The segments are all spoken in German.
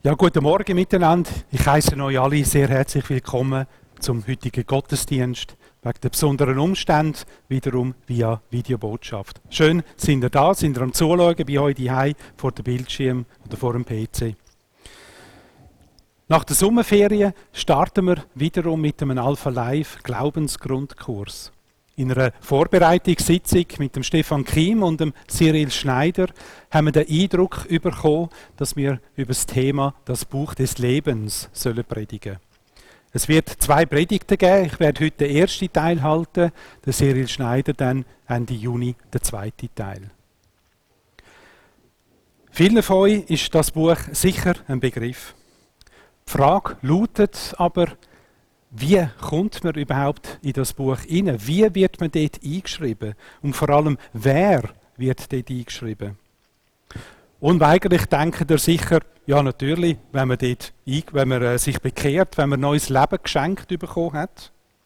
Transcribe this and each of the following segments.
Ja, guten Morgen miteinander. Ich heiße euch alle sehr herzlich willkommen zum heutigen Gottesdienst. Wegen der besonderen Umstände wiederum via Videobotschaft. Schön, sind ihr da, sind ihr am Zuschauen bei euch daheim vor dem Bildschirm oder vor dem PC. Nach der Sommerferien starten wir wiederum mit einem Alpha Live Glaubensgrundkurs. In einer Vorbereitungssitzung mit dem Stefan Kim und dem Cyril Schneider haben wir den Eindruck bekommen, dass wir über das Thema das Buch des Lebens sollen predigen. Es wird 2 Predigten geben. Ich werde heute den ersten Teil halten, der Cyril Schneider dann Ende Juni den zweiten Teil. Vielen von euch ist das Buch sicher ein Begriff. Die Frage lautet aber, wie kommt man überhaupt in das Buch hinein? Wie wird man dort eingeschrieben? Und vor allem, wer wird dort eingeschrieben? Unweigerlich denkt ihr sicher, ja natürlich, wenn man sich bekehrt, wenn man ein neues Leben geschenkt bekommen hat.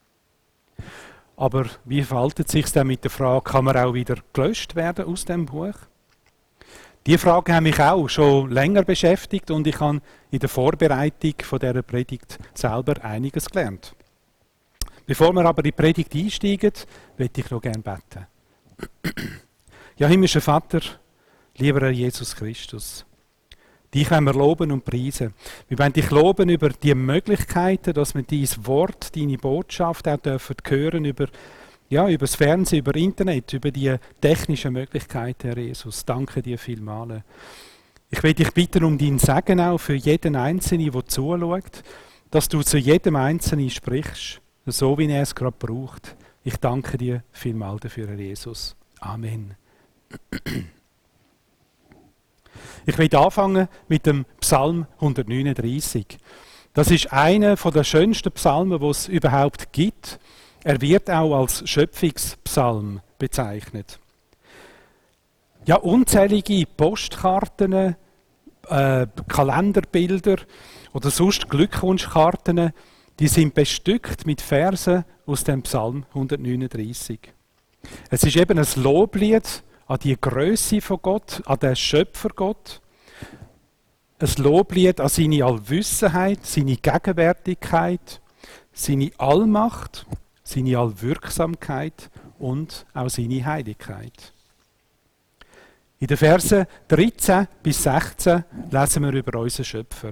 Aber wie verhält es sich dann mit der Frage, kann man auch wieder gelöscht werden aus dem Buch? Die Frage hat mich auch schon länger beschäftigt und ich habe in der Vorbereitung von dieser Predigt selber einiges gelernt. Bevor wir aber in die Predigt einsteigen, möchte ich noch gerne beten. Ja, himmlischer Vater, lieber Herr Jesus Christus, dich wollen wir loben und preisen. Wir wollen dich loben über die Möglichkeiten, dass wir dein Wort, deine Botschaft auch hören dürfen, über das Fernsehen, über Internet, über die technischen Möglichkeiten, Herr Jesus. Danke dir vielmals. Ich will dich bitten um dein Segen auch für jeden Einzelnen, der zuschaut, dass du zu jedem Einzelnen sprichst, so wie er es gerade braucht. Ich danke dir vielmals dafür, Herr Jesus. Amen. Ich will anfangen mit dem Psalm 139. Das ist einer der schönsten Psalmen, die es überhaupt gibt. Er wird auch als Schöpfungspsalm bezeichnet. Ja, unzählige Postkarten, Kalenderbilder oder sonst Glückwunschkarten, die sind bestückt mit Versen aus dem Psalm 139. Es ist eben ein Loblied an die Grösse von Gott, an den Schöpfergott. Ein Loblied an seine Allwissenheit, seine Gegenwärtigkeit, seine Allmacht, seine Allwirksamkeit und auch seine Heiligkeit. In den Versen 13 bis 16 lesen wir über unseren Schöpfer.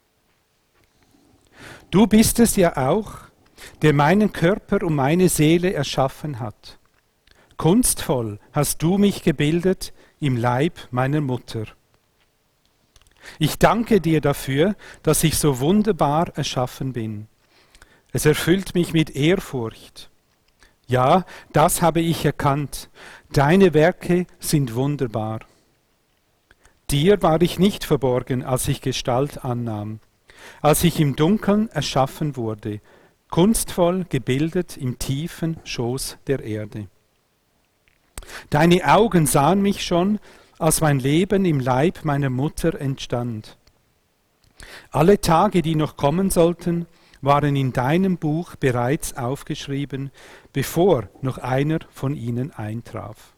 Du bist es ja auch, der meinen Körper und meine Seele erschaffen hat. Kunstvoll hast du mich gebildet im Leib meiner Mutter. Ich danke dir dafür, dass ich so wunderbar erschaffen bin. Es erfüllt mich mit Ehrfurcht. Ja, das habe ich erkannt. Deine Werke sind wunderbar. Dir war ich nicht verborgen, als ich Gestalt annahm, als ich im Dunkeln erschaffen wurde, kunstvoll gebildet im tiefen Schoß der Erde. Deine Augen sahen mich schon, als mein Leben im Leib meiner Mutter entstand. Alle Tage, die noch kommen sollten, waren in deinem Buch bereits aufgeschrieben, bevor noch einer von ihnen eintraf.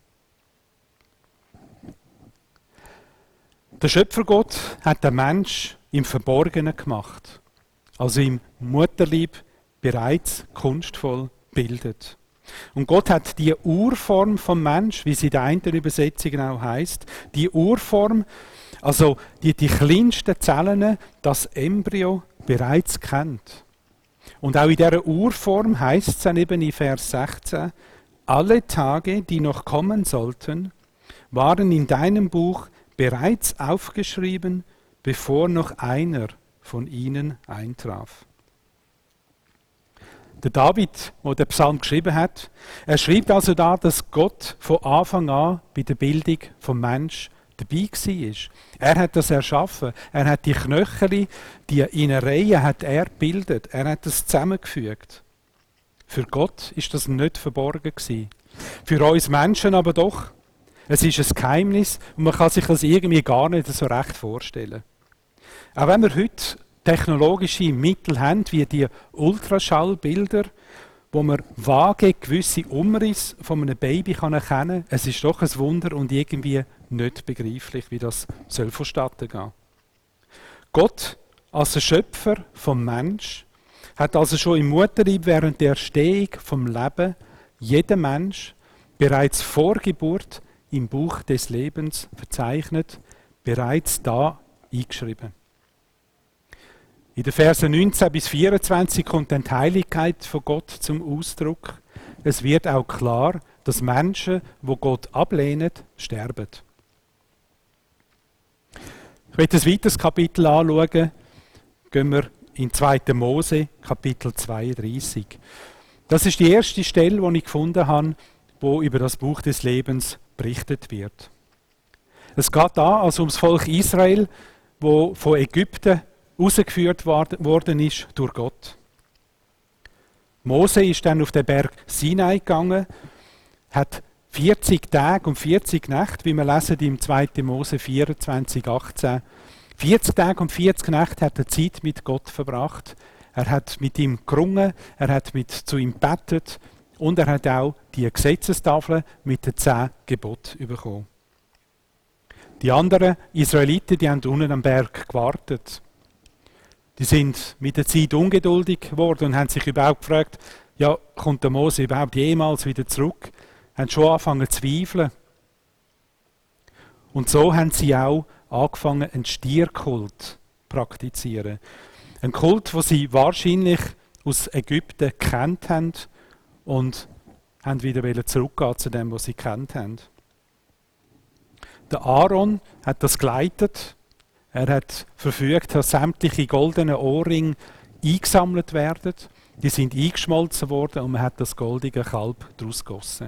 Der Schöpfergott hat den Mensch im Verborgenen gemacht, also im Mutterleib bereits kunstvoll bildet. Und Gott hat die Urform vom Mensch, wie sie in der einen Übersetzung auch heisst, die Urform, also die kleinsten Zellen, das Embryo bereits kennt. Und auch in dieser Urform heisst es dann eben in Vers 16, alle Tage, die noch kommen sollten, waren in deinem Buch bereits aufgeschrieben, bevor noch einer von ihnen eintraf. Der David, der den Psalm geschrieben hat, er schreibt also da, dass Gott von Anfang an bei der Bildung vom Mensch dabei war. Er hat das erschaffen. Er hat die Knöchel, die Innereien hat er gebildet. Er hat das zusammengefügt. Für Gott ist das nicht verborgen gewesen. Für uns Menschen aber doch. Es ist ein Geheimnis und man kann sich das irgendwie gar nicht so recht vorstellen. Auch wenn wir heute technologische Mittel haben, wie die Ultraschallbilder, wo man vage gewisse Umrisse von einem Baby erkennen kann. Es ist doch ein Wunder und irgendwie nicht begreiflich, wie das vonstatten gehen soll. Gott als der Schöpfer vom Mensch hat also schon im Mutterleib während der Erstehung vom Leben jeden Mensch bereits vor Geburt im Buch des Lebens verzeichnet, bereits da eingeschrieben. In den Versen 19 bis 24 kommt dann die Heiligkeit von Gott zum Ausdruck. Es wird auch klar, dass Menschen, die Gott ablehnen, sterben. Ich möchte ein weiteres Kapitel anschauen. Gehen wir in 2. Mose, Kapitel 32. Das ist die erste Stelle, die ich gefunden habe, wo über das Buch des Lebens berichtet wird. Es geht da also ums Volk Israel, wo von Ägypten rausgeführt worden ist durch Gott. Mose ist dann auf den Berg Sinai gegangen, hat 40 Tage und 40 Nächte, wie wir lesen im 2. Mose 24, 18. 40 Tage und 40 Nächte hat er Zeit mit Gott verbracht. Er hat mit ihm gerungen, er hat zu ihm gebetet und er hat auch die Gesetzestafel mit den 10 Geboten bekommen. Die anderen Israeliten, die haben unten am Berg gewartet. Die sind mit der Zeit ungeduldig geworden und haben sich überhaupt gefragt, ja, kommt der Mose überhaupt jemals wieder zurück? Haben schon angefangen zu zweifeln. Und so haben sie auch angefangen, einen Stierkult zu praktizieren. Ein Kult, den sie wahrscheinlich aus Ägypten gekannt haben und haben wieder zurückgehen zu dem, was sie gekannt haben. Der Aaron hat das geleitet. Er hat verfügt, dass sämtliche goldenen Ohrringe eingesammelt werden. Die sind eingeschmolzen worden und man hat das goldige Kalb daraus gegossen.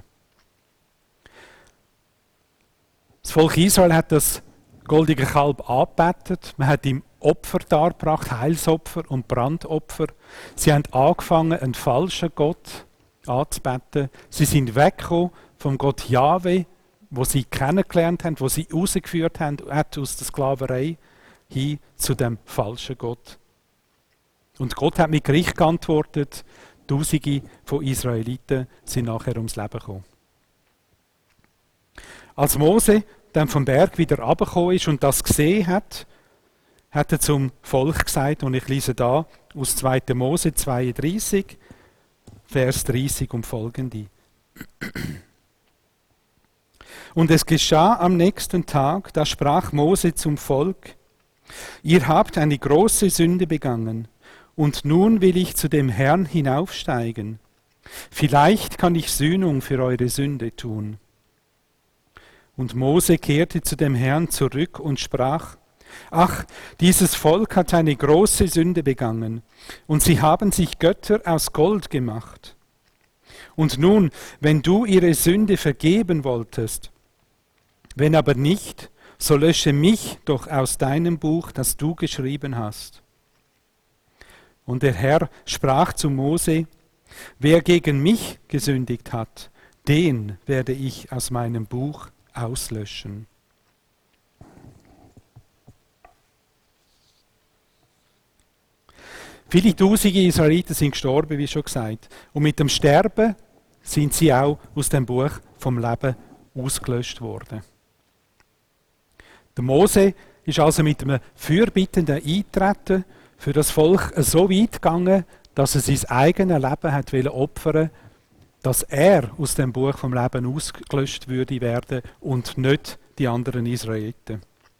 Das Volk Israel hat das goldige Kalb angebetet. Man hat ihm Opfer dargebracht, Heilsopfer und Brandopfer. Sie haben angefangen, einen falschen Gott anzubeten. Sie sind weggekommen vom Gott Jahwe, wo sie kennengelernt haben, wo sie rausgeführt haben aus der Sklaverei hin zu dem falschen Gott. Und Gott hat mit Gericht geantwortet. Tausende von Israeliten sind nachher ums Leben gekommen. Als Mose dann vom Berg wieder runtergekommen ist und das gesehen hat, hat er zum Volk gesagt, und ich lese da aus 2. Mose 32, Vers 30 und folgende. Und es geschah am nächsten Tag, da sprach Mose zum Volk: Ihr habt eine große Sünde begangen, und nun will ich zu dem Herrn hinaufsteigen. Vielleicht kann ich Sühnung für eure Sünde tun. Und Mose kehrte zu dem Herrn zurück und sprach: Ach, dieses Volk hat eine große Sünde begangen, und sie haben sich Götter aus Gold gemacht. Und nun, wenn du ihre Sünde vergeben wolltest, wenn aber nicht, so lösche mich doch aus deinem Buch, das du geschrieben hast. Und der Herr sprach zu Mose: Wer gegen mich gesündigt hat, den werde ich aus meinem Buch auslöschen. Viele Tausende Israeliten sind gestorben, wie schon gesagt. Und mit dem Sterben sind sie auch aus dem Buch vom Leben ausgelöscht worden. Der Mose ist also mit einem fürbittenden Eintreten für das Volk so weit gegangen, dass er sein eigenes Leben hat opfern, dass er aus dem Buch vom Leben ausgelöscht würde werden und nicht die anderen Israeliten.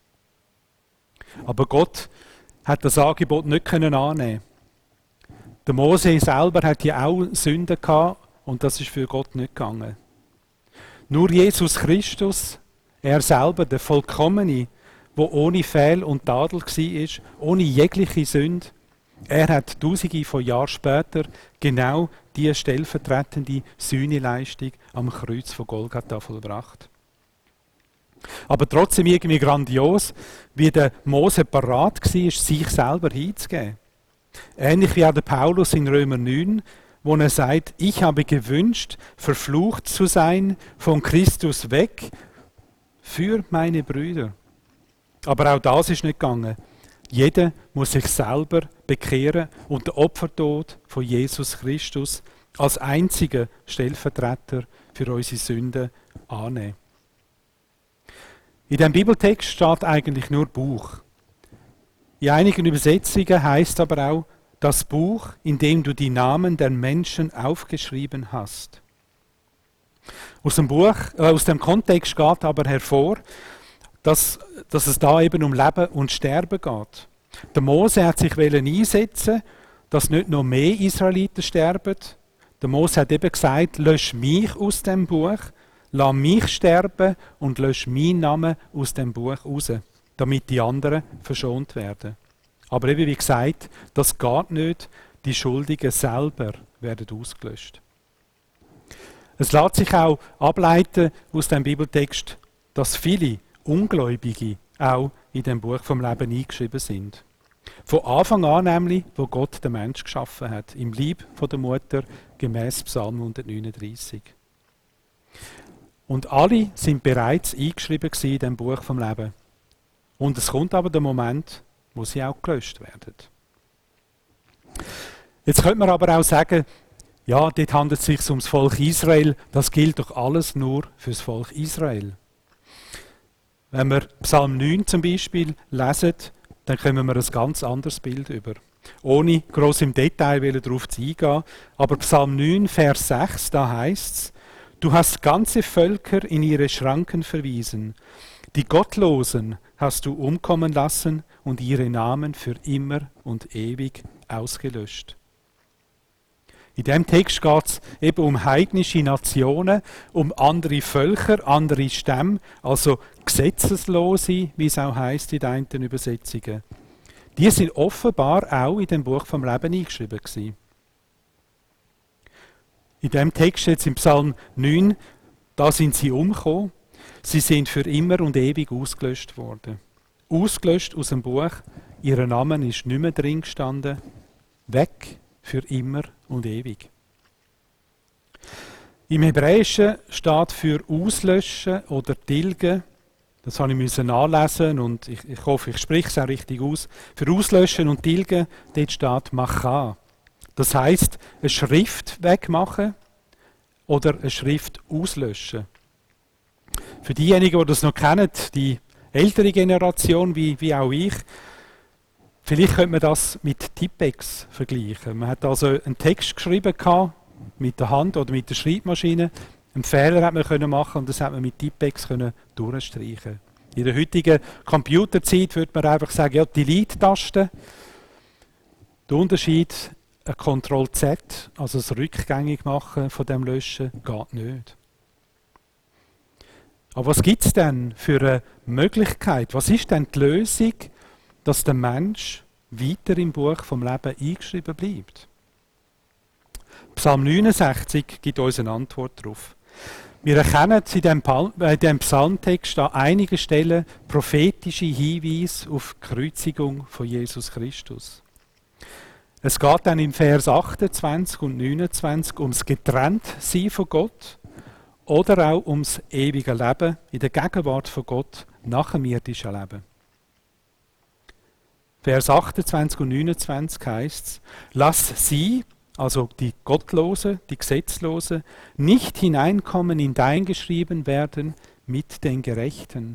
Aber Gott hat das Angebot nicht annehmen. Der Mose selber hat ja auch Sünden gehabt und das ist für Gott nicht gegangen. Nur Jesus Christus, er selber, der Vollkommene, der ohne Fehl und Tadel war, ohne jegliche Sünde, er hat Tausende von Jahren später genau diese stellvertretende Sühneleistung am Kreuz von Golgatha vollbracht. Aber trotzdem irgendwie grandios, wie der Mose parat war, sich selber hinzugeben. Ähnlich wie auch der Paulus in Römer 9, wo er sagt: Ich habe gewünscht, verflucht zu sein, von Christus weg, für meine Brüder. Aber auch das ist nicht gegangen. Jeder muss sich selber bekehren und den Opfertod von Jesus Christus als einziger Stellvertreter für unsere Sünden annehmen. In diesem Bibeltext steht eigentlich nur Buch. In einigen Übersetzungen heißt aber auch das Buch, in dem du die Namen der Menschen aufgeschrieben hast. Aus dem Kontext geht aber hervor, dass es da eben um Leben und Sterben geht. Der Mose hat sich einsetzen, dass nicht noch mehr Israeliten sterben. Der Mose hat eben gesagt, lösch mich aus dem Buch, lass mich sterben und lösch meinen Namen aus dem Buch raus, damit die anderen verschont werden. Aber eben wie gesagt, das geht nicht, die Schuldigen selber werden ausgelöscht. Es lässt sich auch ableiten aus dem Bibeltext, dass viele Ungläubige auch in dem Buch vom Leben eingeschrieben sind. Von Anfang an nämlich, wo Gott den Mensch geschaffen hat, im Leib von der Mutter, gemäß Psalm 139. Und alle sind bereits eingeschrieben in dem Buch vom Leben. Und es kommt aber der Moment, wo sie auch gelöscht werden. Jetzt könnte man aber auch sagen, ja, dort handelt es sich ums Volk Israel, das gilt doch alles nur fürs Volk Israel. Wenn wir Psalm 9 zum Beispiel lesen, dann kommen wir ein ganz anderes Bild über. Ohne gross im Detail darauf zu eingehen, aber Psalm 9, Vers 6, da heißt es, du hast ganze Völker in ihre Schranken verwiesen, die Gottlosen hast du umkommen lassen und ihre Namen für immer und ewig ausgelöscht. In diesem Text geht es eben um heidnische Nationen, um andere Völker, andere Stämme, also Gesetzeslose, wie es auch heisst in den einen Übersetzungen. Die sind offenbar auch in dem Buch vom Leben eingeschrieben gewesen. In diesem Text jetzt im Psalm 9, da sind sie umgekommen, sie sind für immer und ewig ausgelöscht worden. Ausgelöscht aus dem Buch, ihr Name ist nicht mehr drin gestanden, weg für immer und ewig. Im Hebräischen steht für auslöschen oder tilgen, das habe ich nachlesen und ich hoffe, ich spreche es auch richtig aus. Für auslöschen und tilgen, dort steht Macha. Das heisst, eine Schrift wegmachen oder eine Schrift auslöschen. Für diejenigen, die das noch kennen, die ältere Generation wie auch ich, vielleicht könnte man das mit Tippex vergleichen. Man hat also einen Text geschrieben mit der Hand oder mit der Schreibmaschine. Einen Fehler hat man können machen und das hat man mit Tippex können durchstreichen. In der heutigen Computerzeit würde man einfach sagen, ja, Delete-Taste. Der Unterschied, ein Ctrl-Z, also das Rückgängig machen von dem Löschen, geht nicht. Aber was gibt es denn für eine Möglichkeit? Was ist denn die Lösung, dass der Mensch weiter im Buch vom Leben eingeschrieben bleibt? Psalm 69 gibt uns eine Antwort darauf. Wir erkennen in diesem Psalmtext an einigen Stellen prophetische Hinweise auf die Kreuzigung von Jesus Christus. Es geht dann in Vers 28 und 29 ums Getrenntsein von Gott oder auch ums ewige Leben in der Gegenwart von Gott nach dem irdischen Leben. Vers 28 und 29 heißt es, lass sie, also die Gottlosen, die Gesetzlosen, nicht hineinkommen in dein geschrieben werden mit den Gerechten.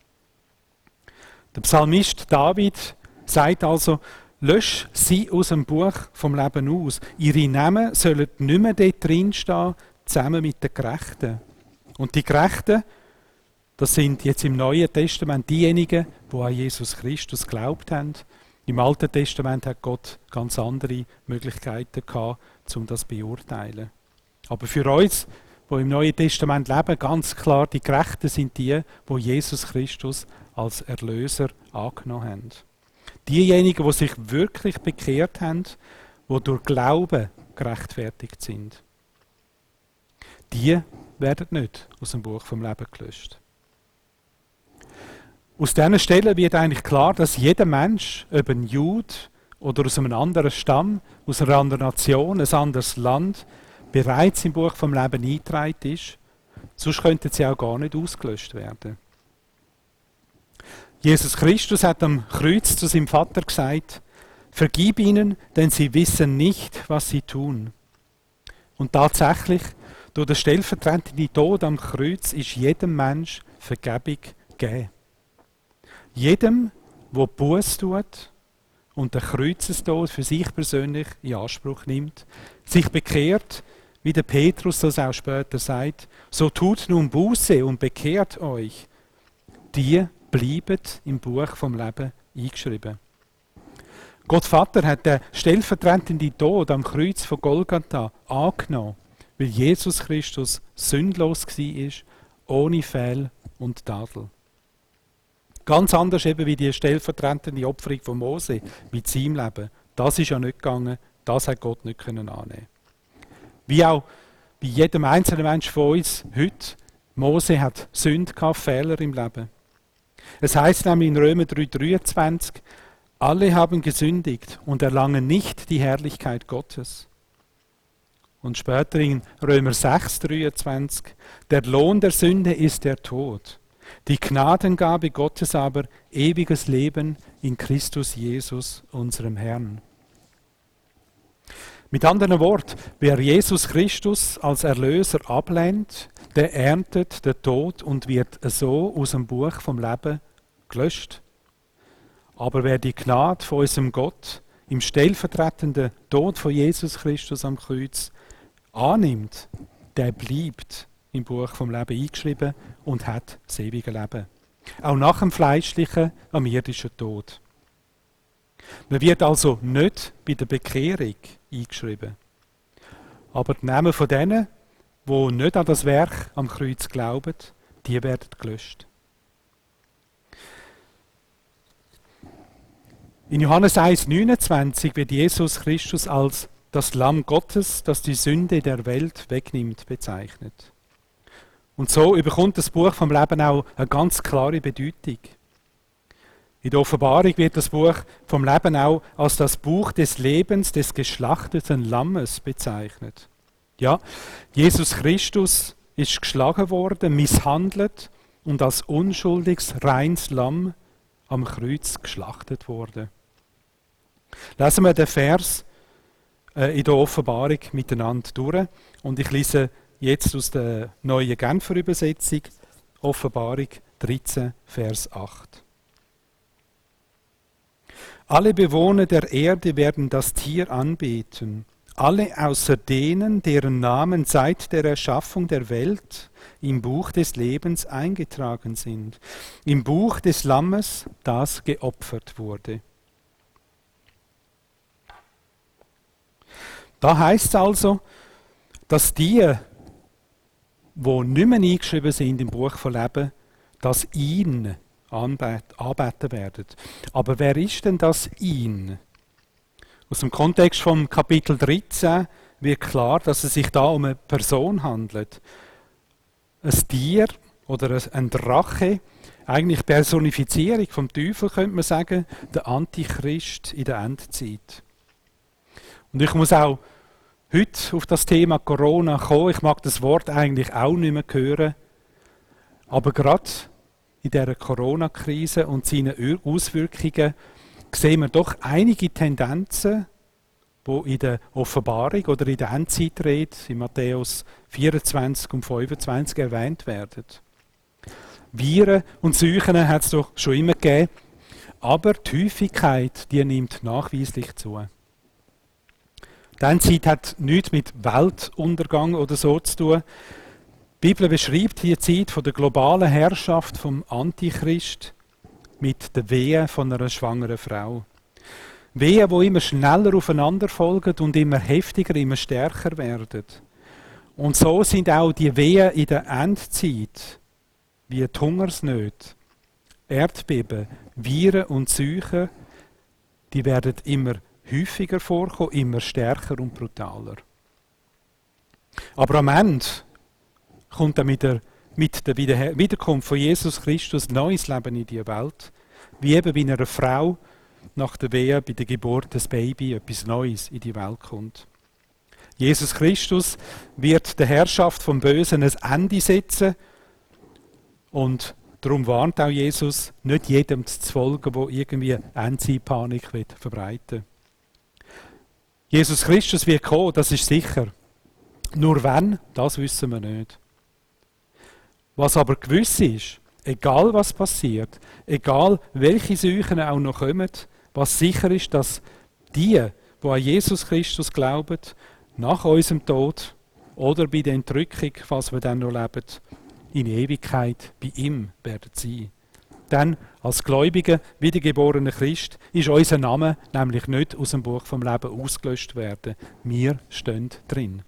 Der Psalmist David sagt also, lösch sie aus dem Buch vom Leben aus. Ihre Namen sollen nicht mehr dort drin stehen, zusammen mit den Gerechten. Und die Gerechten, das sind jetzt im Neuen Testament diejenigen, die an Jesus Christus geglaubt haben. Im Alten Testament hat Gott ganz andere Möglichkeiten gehabt, um das zu beurteilen. Aber für uns, die im Neuen Testament leben, ganz klar, die Gerechten sind die, die Jesus Christus als Erlöser angenommen haben. Diejenigen, die sich wirklich bekehrt haben, die durch Glauben gerechtfertigt sind. Die werden nicht aus dem Buch vom Leben gelöscht. Aus diesen Stellen wird eigentlich klar, dass jeder Mensch, ob ein Jude oder aus einem anderen Stamm, aus einer anderen Nation, ein anderes Land, bereits im Buch vom Leben eingetragen ist. Sonst könnten sie auch gar nicht ausgelöscht werden. Jesus Christus hat am Kreuz zu seinem Vater gesagt, vergib ihnen, denn sie wissen nicht, was sie tun. Und tatsächlich, durch den stellvertretenden Tod am Kreuz ist jedem Mensch Vergebung gegeben. Jedem, der Buße tut und den Kreuzestod für sich persönlich in Anspruch nimmt, sich bekehrt, wie der Petrus das auch später sagt, so tut nun Buße und bekehrt euch, die bleiben im Buch vom Leben eingeschrieben. Gott Vater hat den stellvertretenden Tod am Kreuz von Golgatha angenommen, weil Jesus Christus sündlos war, ohne Fehl und Tadel. Ganz anders eben wie die stellvertretende Opferung von Mose mit seinem Leben. Das ist ja nicht gegangen, das hat Gott nicht annehmen. Wie auch bei jedem einzelnen Menschen von uns heute, Mose hat Sünde gehabt, Fehler im Leben. Es heißt nämlich in Römer 3,23, alle haben gesündigt und erlangen nicht die Herrlichkeit Gottes. Und später in Römer 6,23, der Lohn der Sünde ist der Tod. Die Gnadengabe Gottes aber ewiges Leben in Christus Jesus, unserem Herrn. Mit anderen Worten, wer Jesus Christus als Erlöser ablehnt, der erntet den Tod und wird so aus dem Buch vom Leben gelöscht. Aber wer die Gnade von unserem Gott im stellvertretenden Tod von Jesus Christus am Kreuz annimmt, der bleibt im Buch vom Leben eingeschrieben und hat das ewige Leben. Auch nach dem fleischlichen, am irdischen Tod. Man wird also nicht bei der Bekehrung eingeschrieben. Aber die Namen von denen, die nicht an das Werk am Kreuz glauben, die werden gelöscht. In Johannes 1,29 wird Jesus Christus als das Lamm Gottes, das die Sünde der Welt wegnimmt, bezeichnet. Und so überkommt das Buch vom Leben auch eine ganz klare Bedeutung. In der Offenbarung wird das Buch vom Leben auch als das Buch des Lebens des geschlachteten Lammes bezeichnet. Ja, Jesus Christus ist geschlagen worden, misshandelt und als unschuldiges, reines Lamm am Kreuz geschlachtet worden. Lesen wir den Vers in der Offenbarung miteinander durch und ich lese jetzt aus der neuen Genfer Übersetzung, Offenbarung 13, Vers 8. Alle Bewohner der Erde werden das Tier anbeten, alle außer denen, deren Namen seit der Erschaffung der Welt im Buch des Lebens eingetragen sind, im Buch des Lammes, das geopfert wurde. Da heißt es also, dass die nicht mehr eingeschrieben sind im Buch von Leben, dass ihn anbeten werden. Aber wer ist denn das ihn? Aus dem Kontext vom Kapitel 13 wird klar, dass es sich da um eine Person handelt. Ein Tier oder ein Drache, eigentlich Personifizierung vom Teufel, könnte man sagen, der Antichrist in der Endzeit. Und ich muss auch heute auf das Thema Corona kommen. Ich mag das Wort eigentlich auch nicht mehr hören. Aber gerade in dieser Corona-Krise und seinen Auswirkungen sehen wir doch einige Tendenzen, die in der Offenbarung oder in der Endzeitrede in Matthäus 24 und 25 erwähnt werden. Viren und Seuchen hat es doch schon immer gegeben, aber die Häufigkeit, die nimmt nachweislich zu. Die Endzeit hat nichts mit Weltuntergang oder so zu tun. Die Bibel beschreibt die Zeit von der globalen Herrschaft vom Antichrist mit der Wehe von einer schwangeren Frau. Wehen, die immer schneller aufeinander folgen und immer heftiger, immer stärker werden. Und so sind auch die Wehen in der Endzeit, wie die Hungersnöte, Erdbeben, Viren und Seuchen, die werden immer häufiger vorkommen, immer stärker und brutaler. Aber am Ende kommt dann mit der Wiederkunft von Jesus Christus neues Leben in die Welt, wie eben bei einer Frau nach der Wehe, bei der Geburt des Babys etwas Neues in die Welt kommt. Jesus Christus wird der Herrschaft vom Bösen ein Ende setzen und darum warnt auch Jesus, nicht jedem zu folgen, der irgendwie Endzeitpanik verbreiten will. Jesus Christus wird kommen, das ist sicher. Nur wann, das wissen wir nicht. Was aber gewiss ist, egal was passiert, egal welche Seuchen auch noch kommen, was sicher ist, dass die an Jesus Christus glauben, nach unserem Tod oder bei der Entrückung, falls wir dann noch leben, in Ewigkeit bei ihm werden sein. Denn als gläubiger, wiedergeborener Christ ist unser Name nämlich nicht aus dem Buch vom Leben ausgelöscht werden. Wir stehen drin.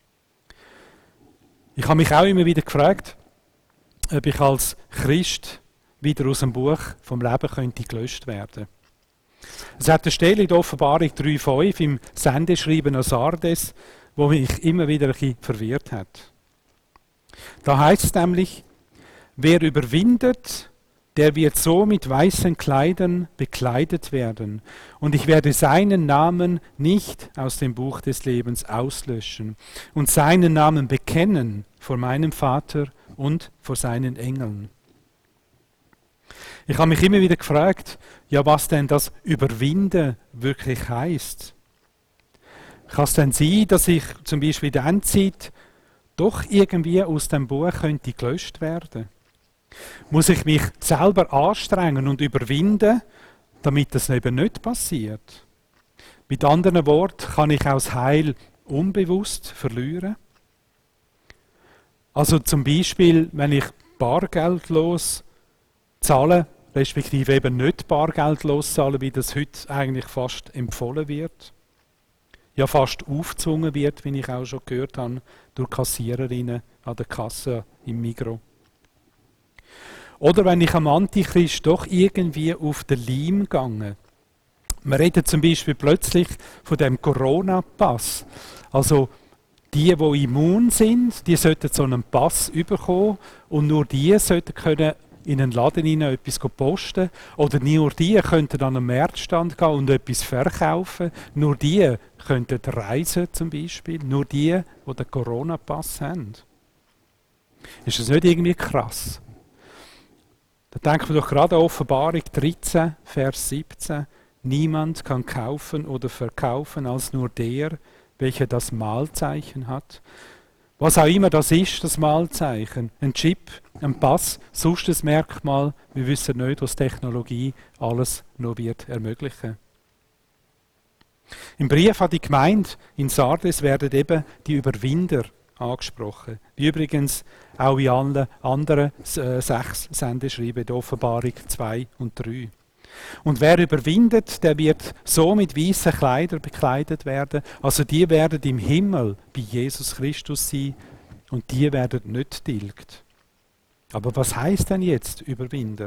Ich habe mich auch immer wieder gefragt, ob ich als Christ wieder aus dem Buch vom Leben könnte gelöscht werden. Es hat eine Stelle in der Offenbarung 3,5 im Sendeschreiben an Sardes, wo mich immer wieder ein bisschen verwirrt hat. Da heißt es nämlich, wer überwindet, der wird so mit weißen Kleidern bekleidet werden. Und ich werde seinen Namen nicht aus dem Buch des Lebens auslöschen und seinen Namen bekennen vor meinem Vater und vor seinen Engeln. Ich habe mich immer wieder gefragt, ja, was denn das Überwinden wirklich heißt. Kann es denn sein, dass ich zum Beispiel in der Endzeit doch irgendwie aus dem Buch könnte gelöscht werden? Muss ich mich selber anstrengen und überwinden, damit das eben nicht passiert? Mit anderen Worten, kann ich auch das Heil unbewusst verlieren? Also zum Beispiel, wenn ich bargeldlos zahle, respektive eben nicht bargeldlos zahle, wie das heute eigentlich fast empfohlen wird, ja fast aufgezwungen wird, wie ich auch schon gehört habe, durch Kassiererinnen an der Kasse im Migros. Oder wenn ich am Antichrist doch irgendwie auf den Leim gehe. Wir reden zum Beispiel plötzlich von dem Corona-Pass. Also die immun sind, die sollten so einen Pass bekommen und nur die sollten können in einen Laden hinein etwas posten. Oder nur die könnten an einen Märzstand gehen und etwas verkaufen. Nur die könnten reisen zum Beispiel. Nur die den Corona-Pass haben. Ist das nicht irgendwie krass? Da denken wir doch gerade an Offenbarung 13, Vers 17. Niemand kann kaufen oder verkaufen als nur der, welcher das Mahlzeichen hat. Was auch immer das ist, das Mahlzeichen. Ein Chip, ein Pass, sonst ein Merkmal. Wir wissen nicht, was Technologie alles noch wird ermöglichen. Im Brief an die Gemeinde in Sardes werden eben die Überwinder angesprochen. Wie übrigens auch in allen anderen 6 Sendeschreiben der Offenbarung 2 und 3. Und wer überwindet, der wird so mit weißen Kleidern bekleidet werden. Also die werden im Himmel bei Jesus Christus sein und die werden nicht tilgt. Aber was heißt denn jetzt Überwinder?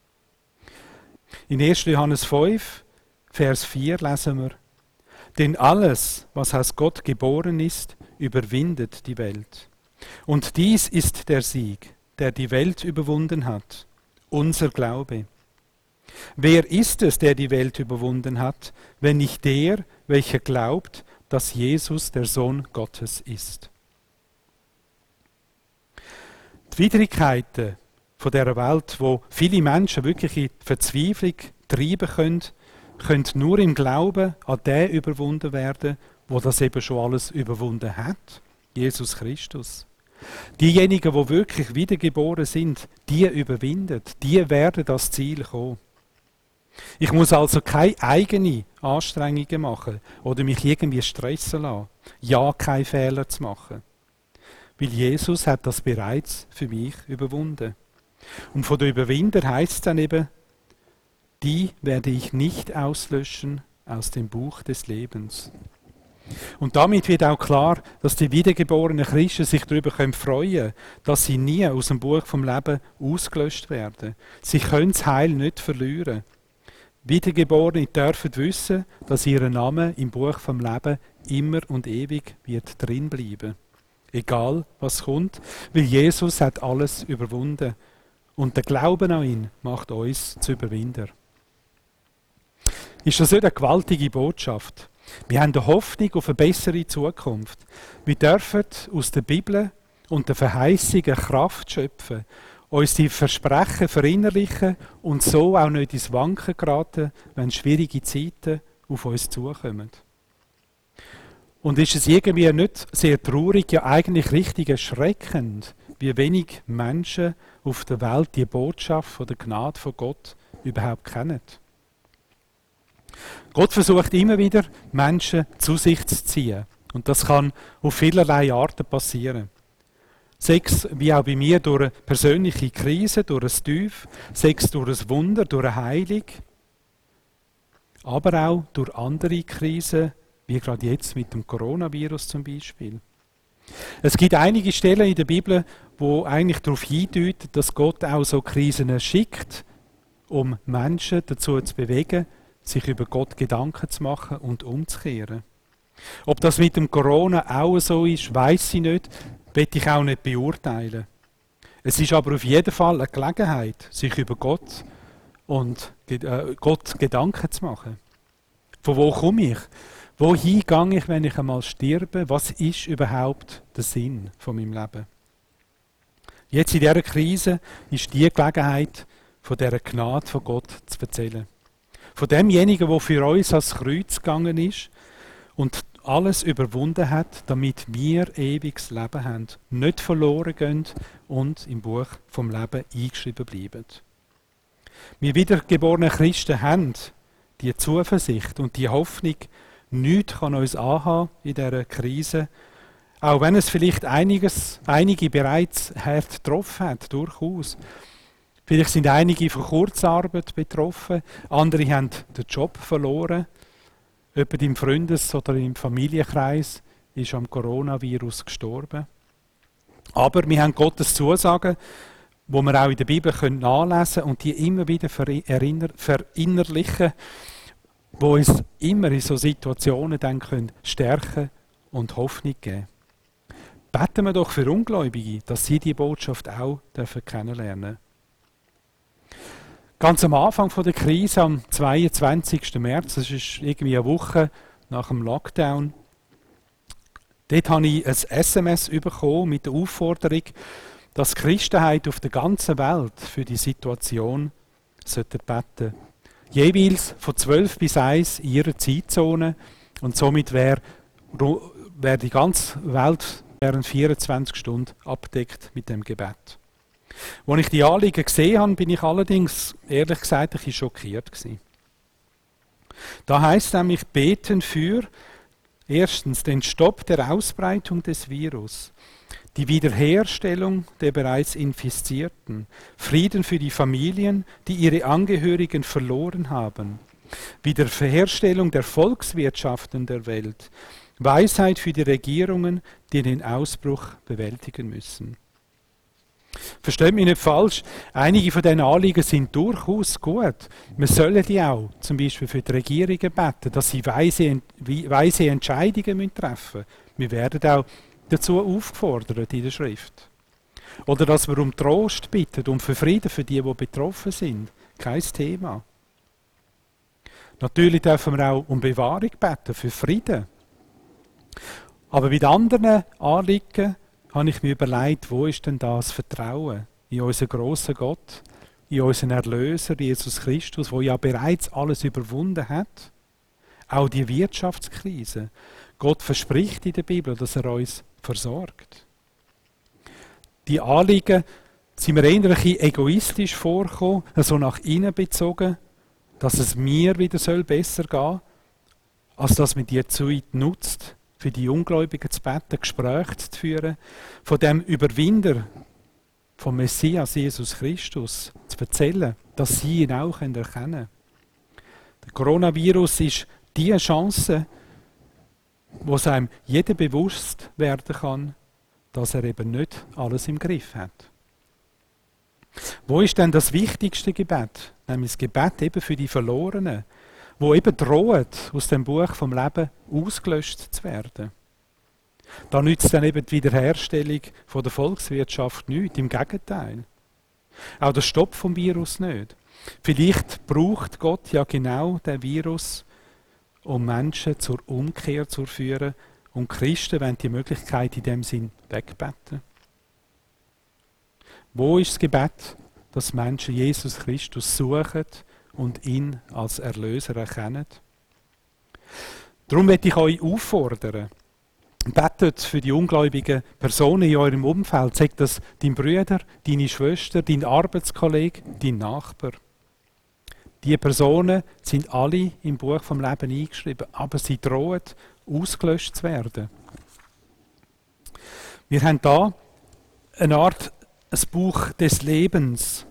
In 1. Johannes 5, Vers 4 lesen wir: Denn alles, was aus Gott geboren ist, überwindet die Welt. Und dies ist der Sieg, der die Welt überwunden hat, unser Glaube. Wer ist es, der die Welt überwunden hat, wenn nicht der, welcher glaubt, dass Jesus der Sohn Gottes ist? Die Widrigkeiten von dieser Welt, wo viele Menschen wirklich in Verzweiflung treiben können nur im Glauben an den überwunden werden, wo das eben schon alles überwunden hat, Jesus Christus. Diejenigen, die wirklich wiedergeboren sind, die überwinden, die werden das Ziel kommen. Ich muss also keine eigenen Anstrengungen machen oder mich irgendwie stressen lassen, ja, keine Fehler zu machen. Weil Jesus hat das bereits für mich überwunden. Und von der Überwinder heißt es dann eben, die werde ich nicht auslöschen aus dem Buch des Lebens. Und damit wird auch klar, dass die wiedergeborenen Christen sich darüber freuen können, dass sie nie aus dem Buch vom Leben ausgelöscht werden. Sie können das Heil nicht verlieren. Wiedergeborene dürfen wissen, dass ihr Name im Buch vom Leben immer und ewig wird drin bleiben. Egal was kommt, weil Jesus hat alles überwunden. Und der Glauben an ihn macht uns zu Überwinder. Ist das nicht eine gewaltige Botschaft? Wir haben eine Hoffnung auf eine bessere Zukunft. Wir dürfen aus der Bibel und der Verheißungen Kraft schöpfen, uns die Versprechen verinnerlichen und so auch nicht ins Wanken geraten, wenn schwierige Zeiten auf uns zukommen. Und ist es irgendwie nicht sehr traurig, ja eigentlich richtig erschreckend, wie wenig Menschen auf der Welt die Botschaft von der Gnade von Gott überhaupt kennen? Gott versucht immer wieder, Menschen zu sich zu ziehen. Und das kann auf vielerlei Arten passieren. Sei es, wie auch bei mir, durch eine persönliche Krise, durch ein Tief, sei es durch ein Wunder, durch eine Heilung, aber auch durch andere Krisen, wie gerade jetzt mit dem Coronavirus zum Beispiel. Es gibt einige Stellen in der Bibel, wo eigentlich darauf hindeuten, dass Gott auch so Krisen schickt, um Menschen dazu zu bewegen, sich über Gott Gedanken zu machen und umzukehren. Ob das mit dem Corona auch so ist, weiss ich nicht, will ich auch nicht beurteilen. Es ist aber auf jeden Fall eine Gelegenheit, sich über Gott und Gott Gedanken zu machen. Von wo komme ich? Wohin gehe ich, wenn ich einmal sterbe? Was ist überhaupt der Sinn von meinem Leben? Jetzt in dieser Krise ist die Gelegenheit, von dieser Gnade von Gott zu erzählen. Von demjenigen, der für uns ans Kreuz gegangen ist und alles überwunden hat, damit wir ewiges Leben haben, nicht verloren gehen und im Buch vom Leben eingeschrieben bleiben. Wir wiedergeborenen Christen haben die Zuversicht und die Hoffnung, nichts kann uns anhaben in dieser Krise, auch wenn es vielleicht einige bereits hart getroffen hat, durchaus. Vielleicht sind einige von Kurzarbeit betroffen, andere haben den Job verloren. Jemand im Freundes- oder im Familienkreis ist am Coronavirus gestorben. Aber wir haben Gottes Zusagen, wo wir auch in der Bibel nachlesen können und die immer wieder verinnerlichen, wo uns immer in so Situationen dann stärken und Hoffnung geben. Beten wir doch für Ungläubige, dass sie die Botschaft auch kennenlernen dürfen. Ganz am Anfang der Krise, am 22. März, das ist irgendwie eine Woche nach dem Lockdown, dort habe ich ein SMS bekommen mit der Aufforderung, dass die Christenheit auf der ganzen Welt für die Situation beten sollte. Jeweils von 12 bis 1 in ihrer Zeitzone und somit wäre die ganze Welt während 24 Stunden abdeckt mit dem Gebet. Als ich die Anliegen gesehen habe, bin ich allerdings, ehrlich gesagt, ein bisschen schockiert gewesen. Da heißt nämlich beten für erstens den Stopp der Ausbreitung des Virus, die Wiederherstellung der bereits Infizierten, Frieden für die Familien, die ihre Angehörigen verloren haben, Wiederherstellung der Volkswirtschaften der Welt, Weisheit für die Regierungen, die den Ausbruch bewältigen müssen. Versteht mich nicht falsch, einige von diesen Anliegen sind durchaus gut. Wir sollen die auch, zum Beispiel für die Regierungen beten, dass sie weise Entscheidungen treffen müssen. Wir werden auch dazu aufgefordert in der Schrift. Oder dass wir um Trost bitten, um Frieden für die betroffen sind. Kein Thema. Natürlich dürfen wir auch um Bewahrung beten, für Frieden. Aber mit anderen Anliegen habe ich mir überlegt, wo ist denn das Vertrauen in unseren grossen Gott, in unseren Erlöser, Jesus Christus, der ja bereits alles überwunden hat. Auch die Wirtschaftskrise. Gott verspricht in der Bibel, dass er uns versorgt. Die Anliegen sind mir eher ein bisschen egoistisch vorgekommen, so nach innen bezogen, dass es mir wieder besser gehen soll, als dass man die Zeit nutzt, für die Ungläubigen zu beten, Gespräche zu führen, von dem Überwinder, vom Messias Jesus Christus zu erzählen, dass sie ihn auch erkennen können. Der Coronavirus ist die Chance, wo es einem jeder bewusst werden kann, dass er eben nicht alles im Griff hat. Wo ist denn das wichtigste Gebet? Nämlich das Gebet eben für die Verlorenen, wo eben droht, aus dem Buch vom Leben ausgelöscht zu werden. Da nützt dann eben die Wiederherstellung von der Volkswirtschaft nichts, im Gegenteil. Auch der Stopp vom Virus nicht. Vielleicht braucht Gott ja genau den Virus, um Menschen zur Umkehr zu führen, und Christen wollen die Möglichkeit in dem Sinn wegbeten. Wo ist das Gebet, dass Menschen Jesus Christus suchen und ihn als Erlöser erkennen? Darum möchte ich euch auffordern, betet für die ungläubigen Personen in eurem Umfeld. Sagt das dein Bruder, deine Schwester, dein Arbeitskollege, dein Nachbar. Die Personen sind alle im Buch vom Leben eingeschrieben, aber sie drohen, ausgelöscht zu werden. Wir haben da eine Art ein Buch des Lebens.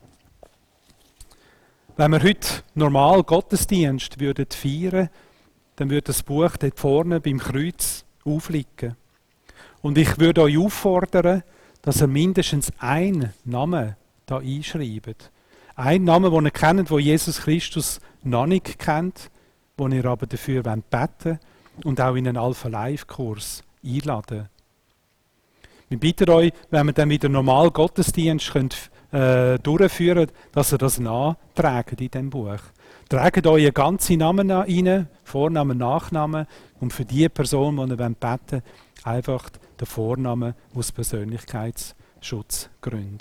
Wenn wir heute normal Gottesdienst würden feiern, dann würde das Buch dort vorne beim Kreuz aufliegen. Und ich würde euch auffordern, dass ihr mindestens einen Namen da einschreibt. Einen Namen, den ihr kennt, den Jesus Christus noch nicht kennt, den ihr aber dafür beten wollt und auch in einen Alpha-Life-Kurs einladen. Wir bitten euch, wenn wir dann wieder normal Gottesdienst durchführen könnt, dass ihr das nachträgt in diesem Buch. Tragt euren ganzen Namen rein, Vornamen, Nachnamen, und für die Person, die ihr beten wollt, einfach den Vornamen aus Persönlichkeitsschutzgründen.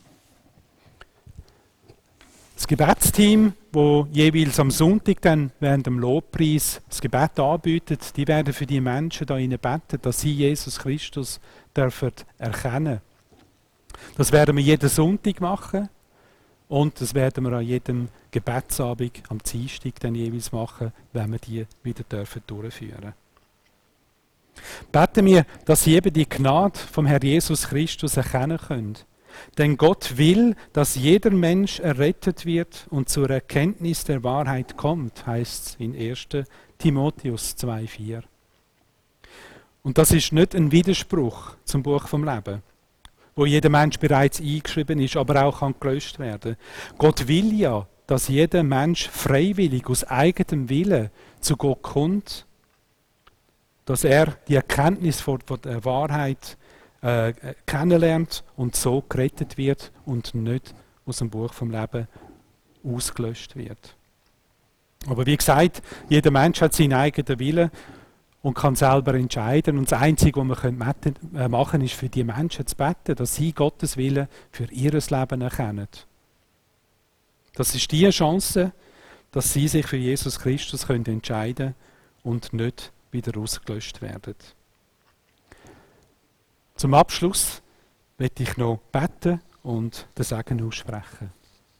Das Gebetsteam, das jeweils am Sonntag dann während dem Lobpreis das Gebet anbietet, die werden für die Menschen da beten, dass sie Jesus Christus dürfen erkennen. Das werden wir jeden Sonntag machen und das werden wir an jedem Gebetsabend am Dienstag dann jeweils machen, wenn wir die wieder durchführen dürfen. Beten wir, dass sie eben die Gnade vom Herrn Jesus Christus erkennen können. Denn Gott will, dass jeder Mensch errettet wird und zur Erkenntnis der Wahrheit kommt, heißt es in 1. Timotheus 2,4. Und das ist nicht ein Widerspruch zum Buch vom Leben, wo jeder Mensch bereits eingeschrieben ist, aber auch kann gelöscht werden. Gott will ja, dass jeder Mensch freiwillig aus eigenem Willen zu Gott kommt, dass er die Erkenntnis von der Wahrheit kennenlernt und so gerettet wird und nicht aus dem Buch vom Leben ausgelöscht wird. Aber wie gesagt, jeder Mensch hat seinen eigenen Willen und kann selber entscheiden. Und das Einzige, was wir machen können, ist für die Menschen zu beten, dass sie Gottes Willen für ihr Leben erkennen. Das ist die Chance, dass sie sich für Jesus Christus entscheiden können und nicht wieder ausgelöscht werden. Zum Abschluss möchte ich noch beten und den Segen aussprechen.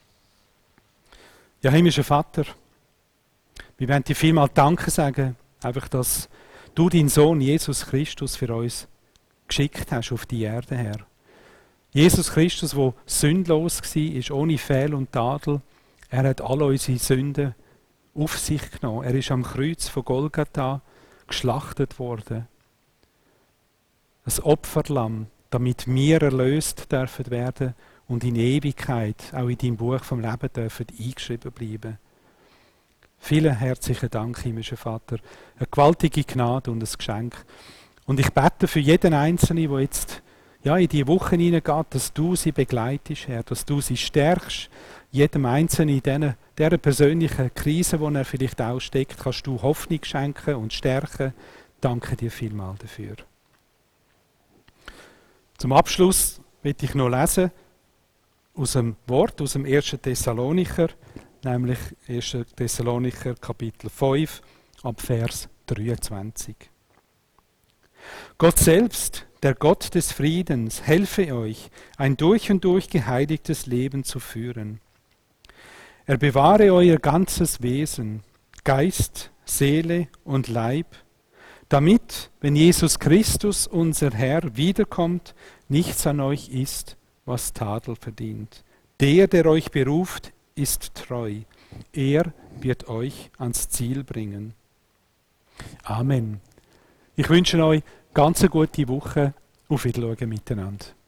Ja, himmlischer Vater, wir wollen dir vielmal Danke sagen, einfach, dass du deinen Sohn Jesus Christus für uns geschickt hast auf die Erde her. Jesus Christus, der sündlos war, ohne Fehl und Tadel, er hat alle unsere Sünden auf sich genommen. Er ist am Kreuz von Golgatha geschlachtet worden. Ein Opferlamm, damit wir erlöst dürfen werden und in Ewigkeit auch in deinem Buch vom Leben dürfen eingeschrieben bleiben. Vielen herzlichen Dank, himmlischer Vater. Eine gewaltige Gnade und ein Geschenk. Und ich bete für jeden Einzelnen, der jetzt in die Woche hineingeht, dass du sie begleitest, Herr, dass du sie stärkst. Jedem Einzelnen in dieser persönlichen Krise, in der er vielleicht auch steckt, kannst du Hoffnung schenken und stärken. Danke dir vielmals dafür. Zum Abschluss möchte ich noch lesen aus dem Wort, aus dem 1. Thessalonicher, nämlich 1. Thessalonicher Kapitel 5, ab Vers 23. Gott selbst, der Gott des Friedens, helfe euch, ein durch und durch geheiligtes Leben zu führen. Er bewahre euer ganzes Wesen, Geist, Seele und Leib, damit, wenn Jesus Christus, unser Herr, wiederkommt, nichts an euch ist, was Tadel verdient. Der euch beruft, ist treu. Er wird euch ans Ziel bringen. Amen. Ich wünsche euch ganz eine gute Woche. Auf Wiedersehen miteinander.